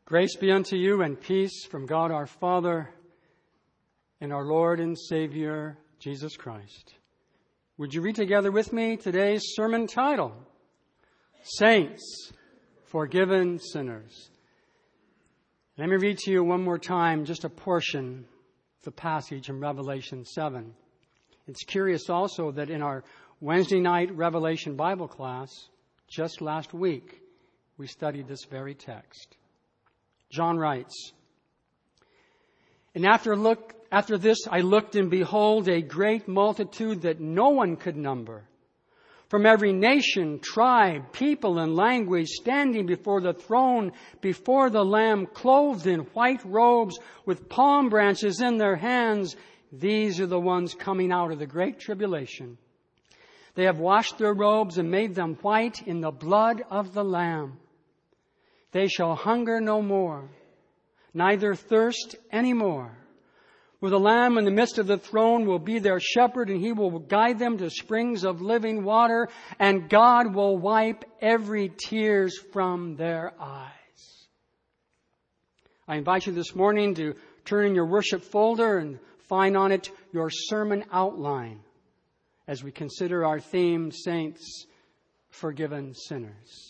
Grace be unto you and peace from God our Father and our Lord and Savior, Jesus Christ. Would you read together with me today's sermon title? Saints, Forgiven Sinners. Let me read to you one more time just a portion of the passage in Revelation 7. It's curious also that in our Wednesday night Revelation Bible class, just last week, we studied this very text. John writes, "And after this I looked, and behold, a great multitude that no one could number, from every nation, tribe, people, and language, standing before the throne, before the Lamb, clothed in white robes, with palm branches in their hands. These are the ones coming out of the great tribulation. They have washed their robes and made them white in the blood of the Lamb. They shall hunger no more, neither thirst any more. For the Lamb in the midst of the throne will be their shepherd, and he will guide them to springs of living water, and God will wipe every tear from their eyes." I invite you this morning to turn in your worship folder and find on it your sermon outline as we consider our theme, Saints, Forgiven Sinners.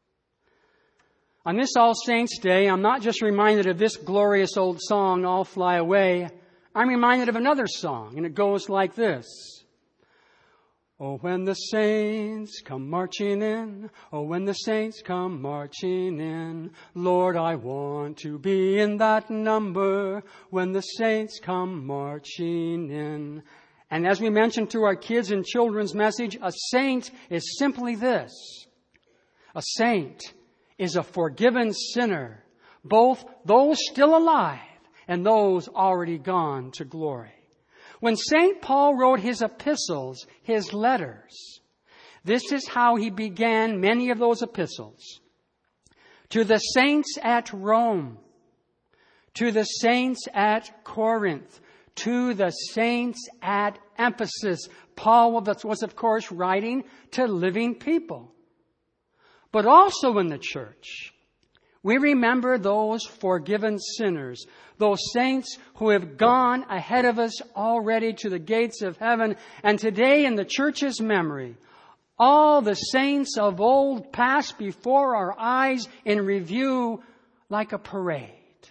On this All Saints' Day, I'm not just reminded of this glorious old song, "All Fly Away." I'm reminded of another song, and it goes like this. "Oh, when the saints come marching in, oh, when the saints come marching in, Lord, I want to be in that number when the saints come marching in." And as we mentioned to our kids in children's message, a saint is simply this. A saint is a forgiven sinner, both those still alive and those already gone to glory. When St. Paul wrote his epistles, his letters, this is how he began many of those epistles. To the saints at Rome, to the saints at Corinth, to the saints at Ephesus. Paul was, of course, writing to living people. But also in the church, we remember those forgiven sinners, those saints who have gone ahead of us already to the gates of heaven. And today in the church's memory, all the saints of old pass before our eyes in review like a parade.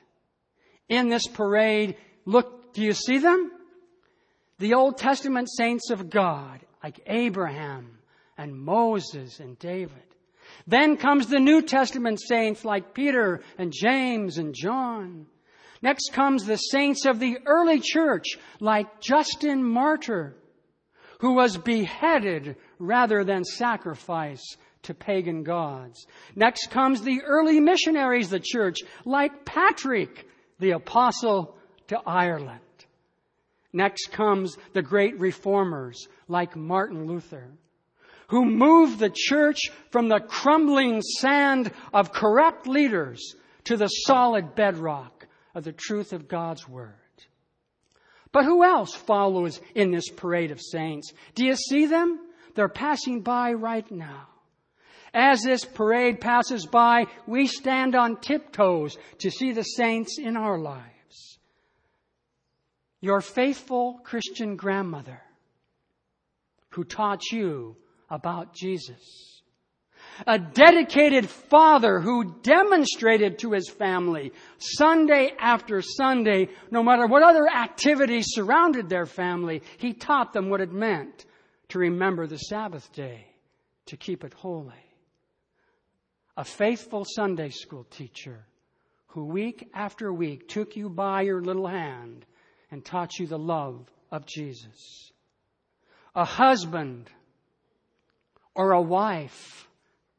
In this parade, look, do you see them? The Old Testament saints of God, like Abraham and Moses and David. Then comes the New Testament saints like Peter and James and John. Next comes the saints of the early church like Justin Martyr, who was beheaded rather than sacrificed to pagan gods. Next comes the early missionaries of the church like Patrick, the apostle to Ireland. Next comes the great reformers like Martin Luther, who moved the church from the crumbling sand of corrupt leaders to the solid bedrock of the truth of God's Word. But who else follows in this parade of saints? Do you see them? They're passing by right now. As this parade passes by, we stand on tiptoes to see the saints in our lives. Your faithful Christian grandmother who taught you about Jesus. A dedicated father who demonstrated to his family Sunday after Sunday, no matter what other activities surrounded their family, he taught them what it meant to remember the Sabbath day, to keep it holy. A faithful Sunday school teacher who week after week took you by your little hand and taught you the love of Jesus. A husband or a wife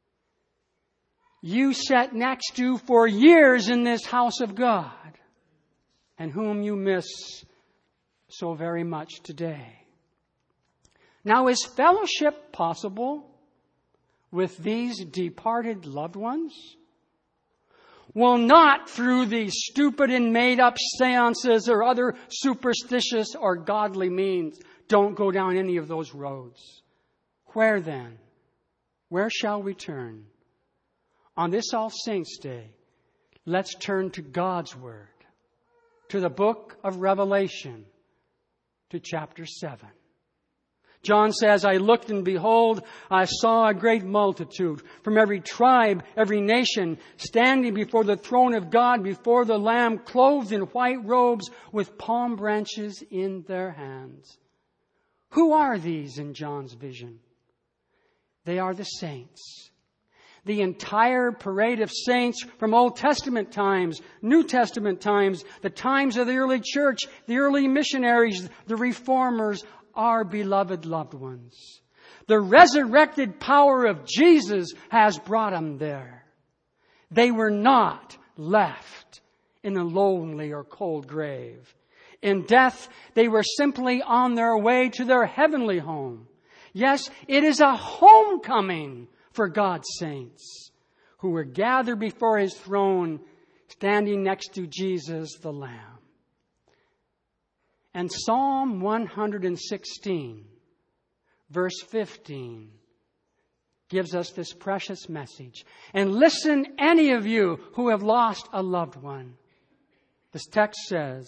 you sat next to for years in this house of God and whom you miss so very much today. Now, is fellowship possible with these departed loved ones? Well, not through these stupid and made-up seances or other superstitious or godly means. Don't go down any of those roads. Where then? Where shall we turn? On this All Saints' Day, let's turn to God's Word, to the book of Revelation, to chapter 7. John says, I looked and behold, I saw a great multitude from every tribe, every nation, standing before the throne of God, before the Lamb, clothed in white robes with palm branches in their hands. Who are these in John's vision? They are the saints. The entire parade of saints from Old Testament times, New Testament times, the times of the early church, the early missionaries, the reformers, our beloved loved ones. The resurrected power of Jesus has brought them there. They were not left in a lonely or cold grave. In death, they were simply on their way to their heavenly home. Yes, it is a homecoming for God's saints who were gathered before His throne, standing next to Jesus the Lamb. And Psalm 116, verse 15, gives us this precious message. And listen, any of you who have lost a loved one. This text says,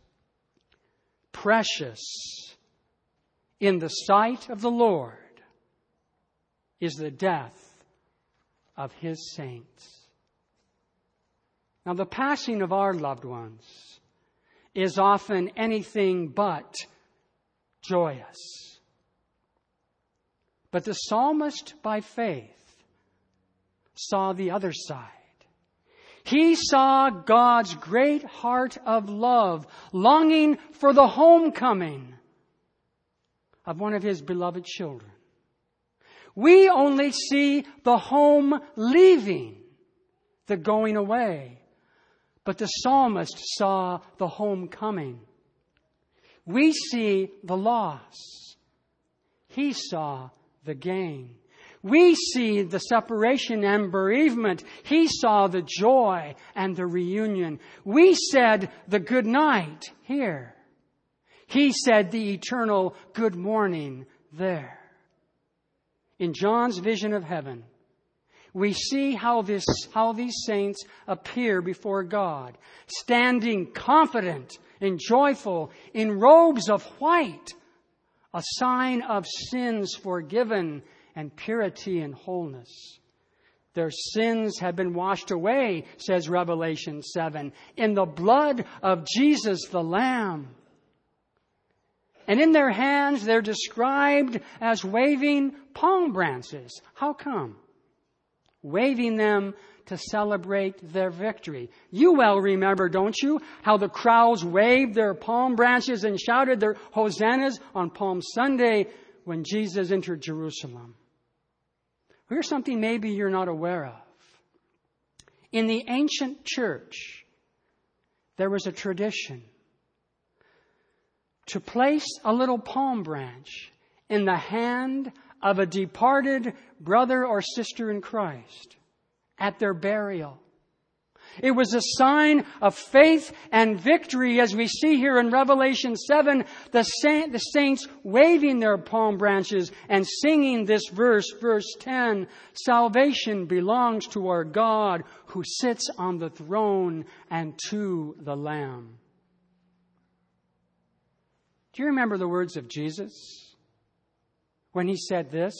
precious in the sight of the Lord is the death of His saints. Now, the passing of our loved ones is often anything but joyous. But the psalmist, by faith, saw the other side. He saw God's great heart of love, longing for the homecoming of one of His beloved children. We only see the home leaving, the going away. But the psalmist saw the homecoming. We see the loss. He saw the gain. We see the separation and bereavement. He saw the joy and the reunion. We said the good night here. He said the eternal good morning there. In John's vision of heaven, we see how these saints appear before God, standing confident and joyful in robes of white, a sign of sins forgiven and purity and wholeness. Their sins have been washed away, says Revelation 7, in the blood of Jesus the Lamb. And in their hands they're described as waving palm branches. How come? Waving them to celebrate their victory. You well remember, don't you, how the crowds waved their palm branches and shouted their hosannas on Palm Sunday when Jesus entered Jerusalem. Here's something maybe you're not aware of. In the ancient church, there was a tradition to place a little palm branch in the hand of a departed brother or sister in Christ at their burial. It was a sign of faith and victory, as we see here in Revelation 7, the saints waving their palm branches and singing this verse, verse 10, salvation belongs to our God who sits on the throne and to the Lamb. Do you remember the words of Jesus when He said this?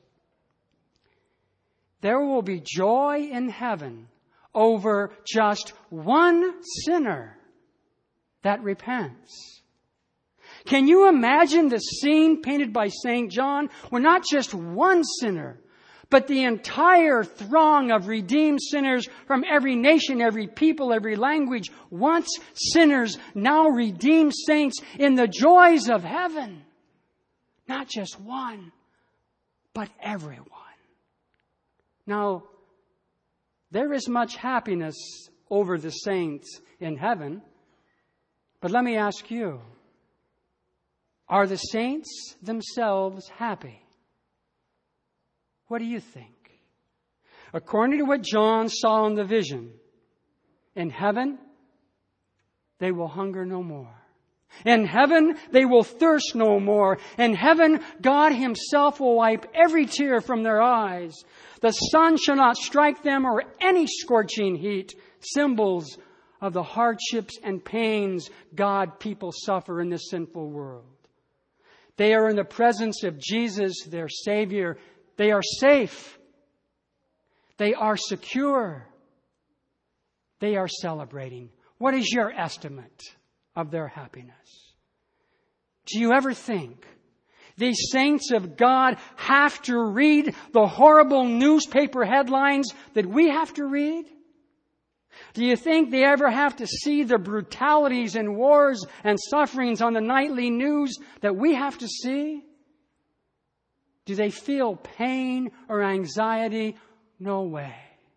There will be joy in heaven over just one sinner that repents. Can you imagine the scene painted by St. John where not just one sinner, but the entire throng of redeemed sinners from every nation, every people, every language, once sinners, now redeemed saints in the joys of heaven? Not just one, but everyone. Now, there is much happiness over the saints in heaven. But let me ask you, are the saints themselves happy? What do you think? According to what John saw in the vision, in heaven, they will hunger no more. In heaven, they will thirst no more. In heaven, God Himself will wipe every tear from their eyes. The sun shall not strike them or any scorching heat. symbols of the hardships and pains God people suffer in this sinful world. They are in the presence of Jesus, their Savior. They are safe. They are secure. They are celebrating. What is your estimate of their happiness? Do you ever think these saints of God have to read the horrible newspaper headlines that we have to read? Do you think they ever have to see the brutalities and wars and sufferings on the nightly news that we have to see? Do they feel pain or anxiety? No way.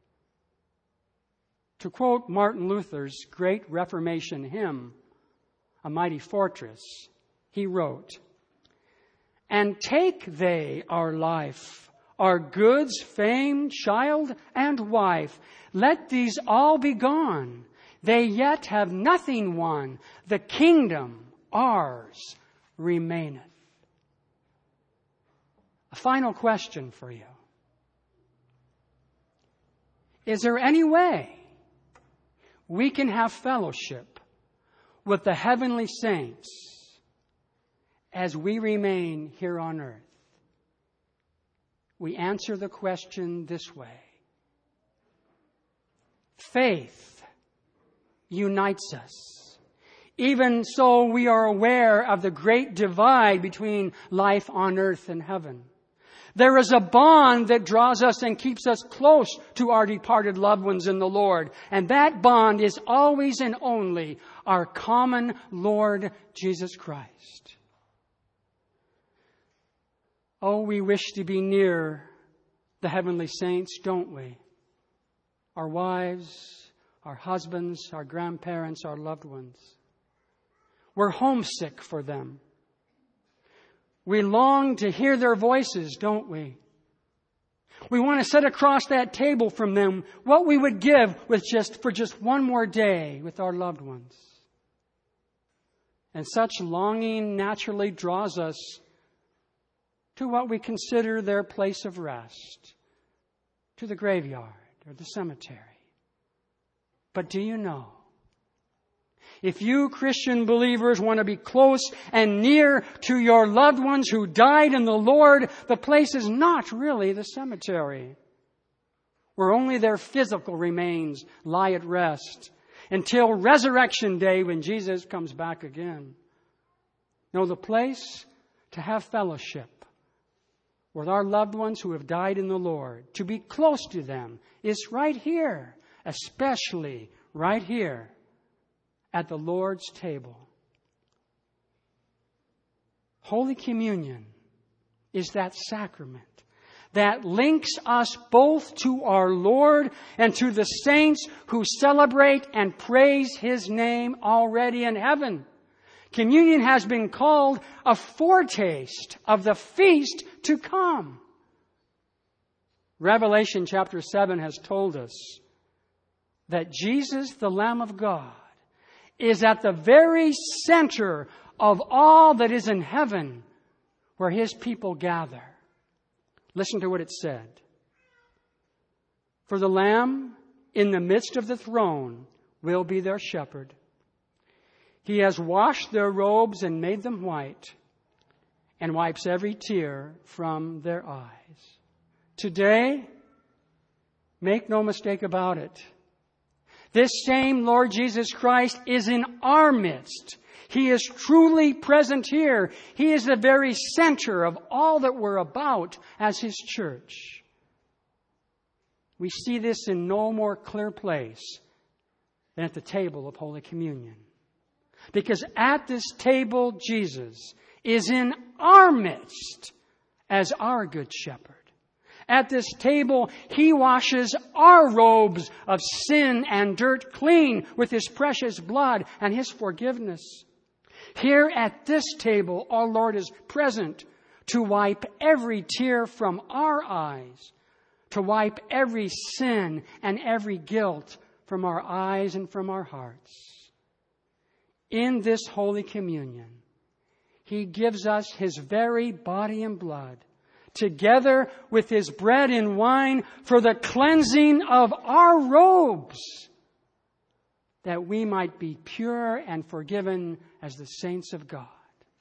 To quote Martin Luther's great Reformation hymn, A Mighty Fortress, he wrote, "And take they our life, our goods, fame, child, and wife. Let these all be gone. They yet have nothing won. The kingdom ours remaineth." A final question for you. Is there any way we can have fellowship with the heavenly saints as we remain here on earth? We answer the question this way. Faith unites us. Even so, we are aware of the great divide between life on earth and heaven. There is a bond that draws us and keeps us close to our departed loved ones in the Lord. And that bond is always and only our common Lord Jesus Christ. Oh, we wish to be near the heavenly saints, don't we? Our wives, our husbands, our grandparents, our loved ones. We're homesick for them. We long to hear their voices, don't we? We want to sit across that table from them what we would give for just one more day with our loved ones. And such longing naturally draws us to what we consider their place of rest, to the graveyard or the cemetery. But do you know, if you Christian believers want to be close and near to your loved ones who died in the Lord, the place is not really the cemetery, where only their physical remains lie at rest until resurrection day when Jesus comes back again. No, the place to have fellowship with our loved ones who have died in the Lord, to be close to them, is right here, especially right here at the Lord's table. Holy Communion is that sacrament that links us both to our Lord and to the saints who celebrate and praise His name already in heaven. Communion has been called a foretaste of the feast to come. Revelation chapter 7 has told us that Jesus, the Lamb of God, is at the very center of all that is in heaven where His people gather. Listen to what it said. For the Lamb in the midst of the throne will be their shepherd. He has washed their robes and made them white, and wipes every tear from their eyes. Today, make no mistake about it, this same Lord Jesus Christ is in our midst. He is truly present here. He is the very center of all that we're about as His church. We see this in no more clear place than at the table of Holy Communion. Because at this table, Jesus is in our midst as our good shepherd. At this table, He washes our robes of sin and dirt clean with His precious blood and His forgiveness. Here at this table, our Lord is present to wipe every tear from our eyes, to wipe every sin and every guilt from our eyes and from our hearts. In this Holy Communion, He gives us His very body and blood, together with His bread and wine for the cleansing of our robes that we might be pure and forgiven as the saints of God.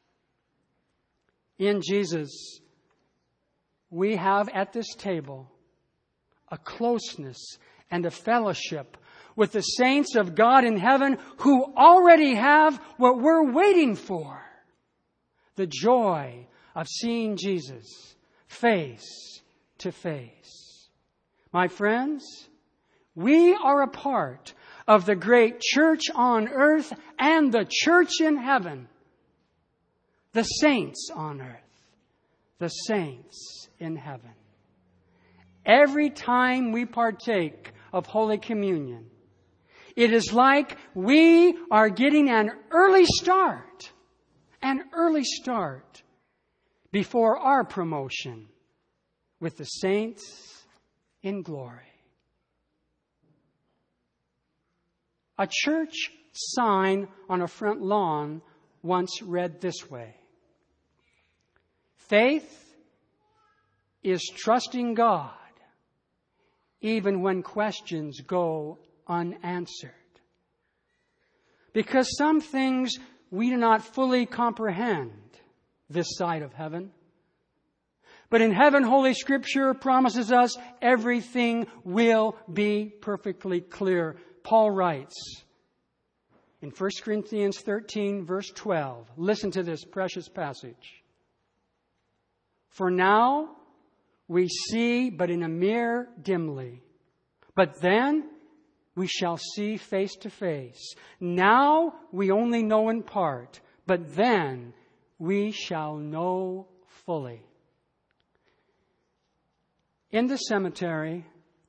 In Jesus, we have at this table a closeness and a fellowship with the saints of God in heaven who already have what we're waiting for. The joy of seeing Jesus face to face. My friends, we are a part of the great church on earth and the church in heaven. The saints on earth, the saints in heaven. Every time we partake of Holy Communion, it is like we are getting an early start before our promotion with the saints in glory. A church sign on a front lawn once read this way: faith is trusting God even when questions go unanswered. Because some things we do not fully comprehend this side of heaven. But in heaven, Holy Scripture promises us everything will be perfectly clear. Paul writes in 1 Corinthians 13, verse 12. Listen to this precious passage. For now we see but in a mirror dimly, but then we shall see face to face. Now we only know in part, but then we shall know fully. In the cemetery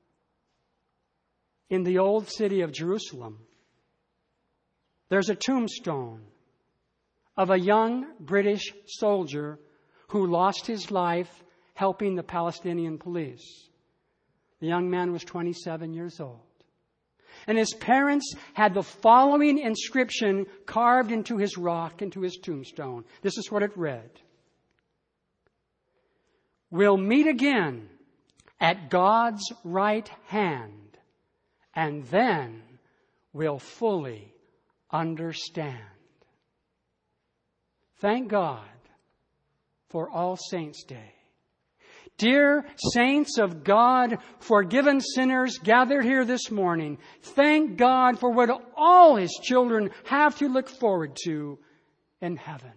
in the old city of Jerusalem, there's a tombstone of a young British soldier who lost his life helping the Palestinian police. The young man was 27 years old. And his parents had the following inscription carved into his rock, into his tombstone. This is what it read: "We'll meet again at God's right hand, and then we'll fully understand." Thank God for All Saints' Day. Dear saints of God, forgiven sinners gathered here this morning, thank God for what all His children have to look forward to in heaven.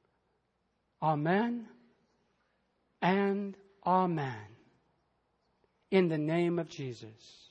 Amen and amen. In the name of Jesus.